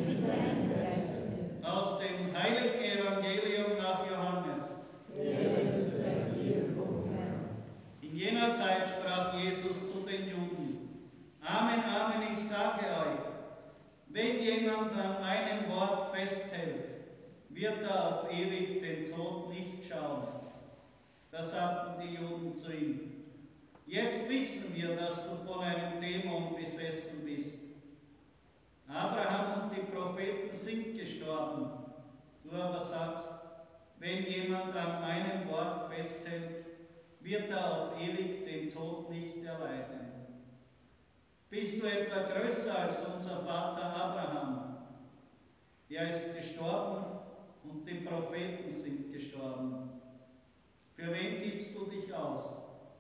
deinem Geiste. Aus dem heiligen Evangelium nach Johannes. Ehre sei dir, o Herr. In jener Zeit sprach Jesus zu den Juden: Amen, Amen, ich sage euch, wenn jemand an meinem Wort festhält, wird er auf ewig den Tod nicht schauen. Da sagten die Juden zu ihm: Jetzt wissen wir, dass du von einem Dämon besessen bist. Abraham und die Propheten sind gestorben. Du aber sagst, wenn jemand an meinem Wort festhält, wird er auf ewig den Tod nicht erleiden. Bist du etwa größer als unser Vater Abraham? Er ist gestorben und die Propheten sind gestorben. Für wen gibst du dich aus?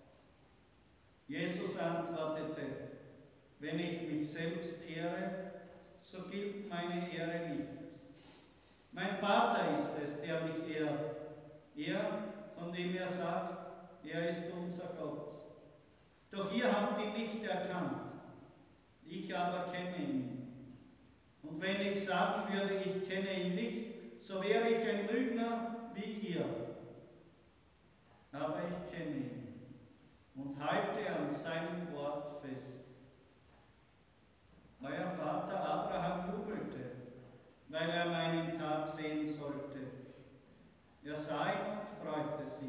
Jesus antwortete: Wenn ich mich selbst ehre, so gilt meine Ehre nichts. Mein Vater ist es, der mich ehrt. Er, von dem er sagt, er ist unser Gott. Doch ihr habt ihn nicht erkannt. Ich aber kenne ihn. Und wenn ich sagen würde, ich kenne ihn nicht, so wäre ich ein Lügner wie ihr. Aber ich kenne ihn und halte an seinem Wort fest. Euer Vater Abraham jubelte, weil er meinen Tag sehen sollte. Er sah ihn und freute sich.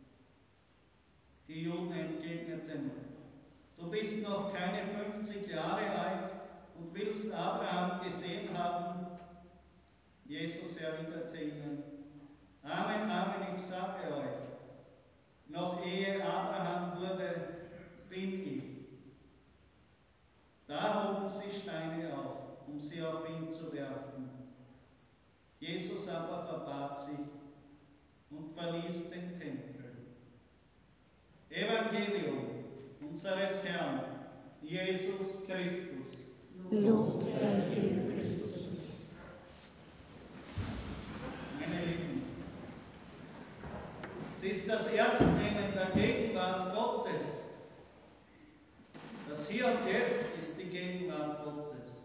Die Juden entgegneten: Du bist noch keine 50 Jahre alt und willst Abraham gesehen haben? Jesus erwiderte ihnen: Amen, Amen, ich sage euch, noch ehe Abraham wurde, bin ich. Da hoben sie Steine auf, um sie auf ihn zu werfen. Jesus aber verbarg sich und verließ den Tempel. Evangelium unseres Herrn Jesus Christus. Lob sei dir, Christus. Meine Lieben, es ist das Ernstnehmen der Gegenwart Gottes. Das Hier und Jetzt ist die Gegenwart Gottes.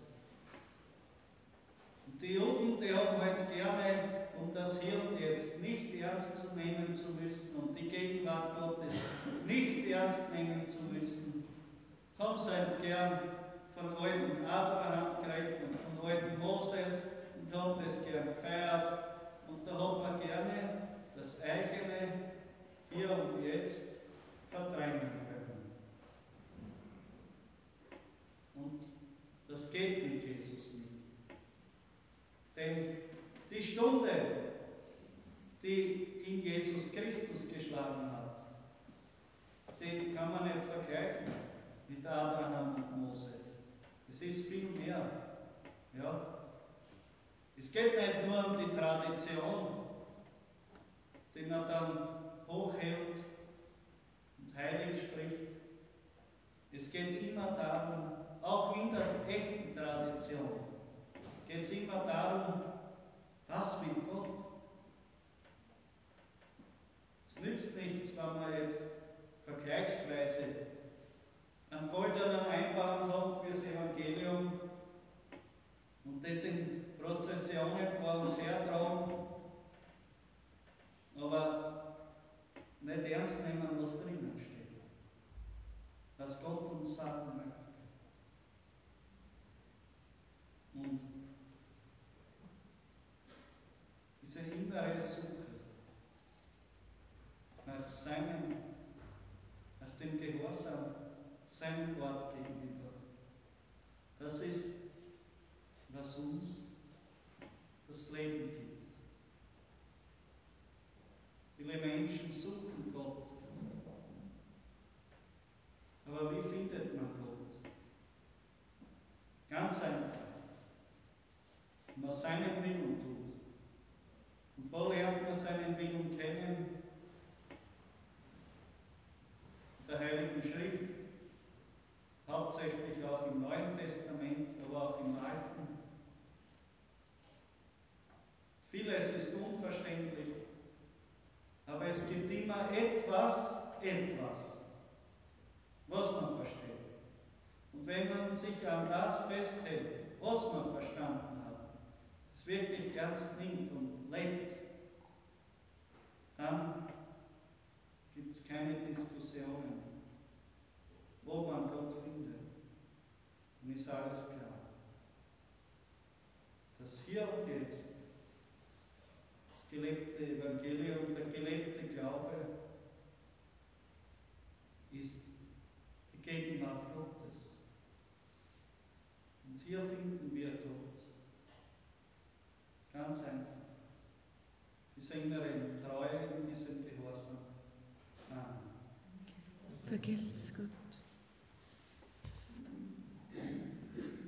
Und die Juden, die haben halt gerne, um das Hier und Jetzt nicht ernst zu nehmen zu müssen und die Gegenwart Gottes nicht ernst nehmen zu müssen, haben sie halt gern von alten Abraham geredet und von alten Moses und haben das gern gefeiert. Und da hat man gerne das eigene Hier und Jetzt verdrängen können. Und das geht mit Jesus nicht. Denn die Stunde, die ihn Jesus Christus geschlagen hat, den kann man nicht vergleichen mit Abraham und Mose. Es ist viel mehr. Ja. Es geht nicht nur um die Tradition, die man dann hochhält und heilig spricht. Es geht immer darum, auch in der echten Tradition, geht es immer darum, was will Gott? Es nützt nichts, wenn man jetzt vergleichsweise einen goldenen Einband hat fürs Evangelium und das in Prozessionen vor uns hertragen, aber nicht ernst nehmen, was drinnen steht, was Gott uns sagen möchte. Und diese innere Suche nach dem Gehorsam seinem Wort gegenüber, das ist, was uns das Leben gibt. Viele Menschen suchen Gott. Aber wie findet man Gott? Ganz einfach. Wenn man seinen Willen tut. Und wo lernt man seinen Willen kennen? In der Heiligen Schrift, hauptsächlich auch im Neuen Testament, aber auch im Alten. Vieles ist unverständlich, aber es gibt immer etwas, was man versteht. Und wenn man sich an das festhält, was man verstanden hat, es wirklich ernst nimmt und lebt, dann gibt es keine Diskussionen, wo man Gott findet. Und ist alles klar. Das Hier und Jetzt, das gelebte Evangelium, der gelebte Glaube ist die Gegenwart Gottes. Und hier finden wir Gott. Ganz einfach. Diese innere Treue in diesem Gehorsam. Amen. Vergelt's Gott.